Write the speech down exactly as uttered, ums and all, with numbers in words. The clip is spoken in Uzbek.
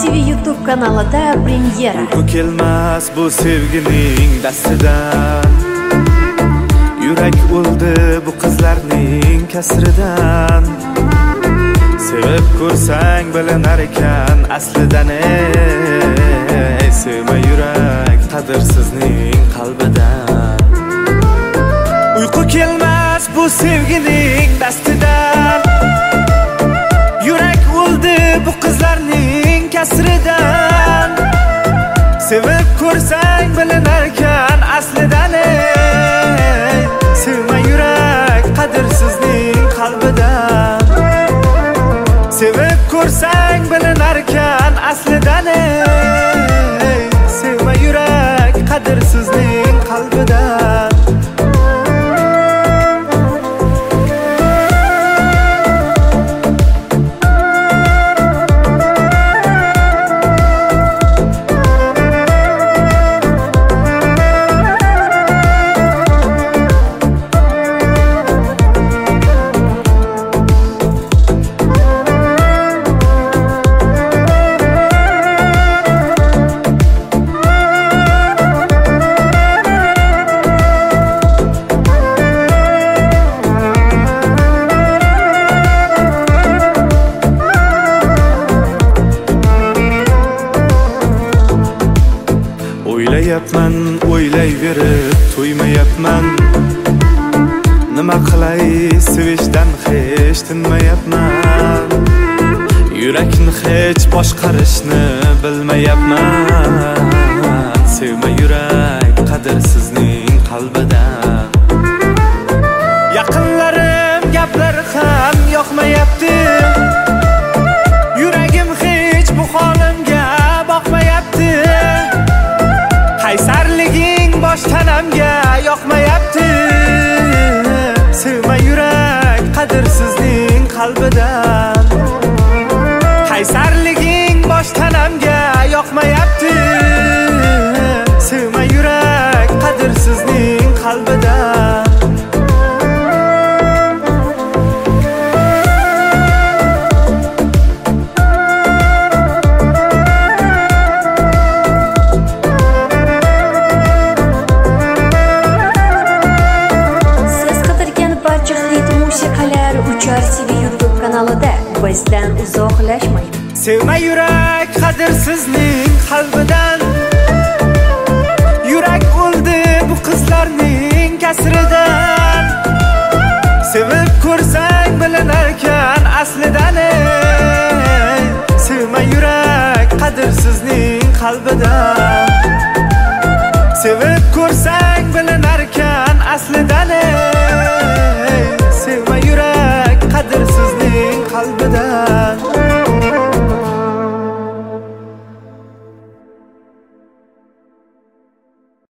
T V YouTube kanalida premyera. Uyqu kelmas bu sevgining dastidan, yurak o'ldi bu qizlarning kasridan. Sevib ko'rsang bilinar ekan aslidan, ey sevma yurak qadrsizning qalbidan. Uyqu kelmas bu sevgining dastidan, yurak o'ldi bu qizlarning kasridan. Sevib ko'rsang bilinarkan aslidan, ey sevma yurak qadrsizning qalbidan. Sevib ko'rsang bilinarkan aslidan, ey sevma yurak qadrsizning qalbidan. O'ylayapman, o'ylayverib to'ymayapman. Nima qilay sevishdan hech tinmayapman. Yurakni hech boshqarishni bilmayapman. Sevma yurak qadrsizning qalbidan. Yaqinlarim gaplari ham yoqmayapti. Yuragim hech bu holimga boqmayapti. Qaysarliging bosh tanamga yoqmayapti. Sevma yurak qadrsizning qalbidan. Qaysarliging bosh tanamga yoqmayapti. Sevma yurak qadrsizning qalbidan. T V YouTube kanalida bizdan uzoqlashmang. Sevma yurak qadrsizning qalbidan. Yurak o'ldi bu qizlarning kasridan. Sevib ko'rsang bilinarkan aslidan,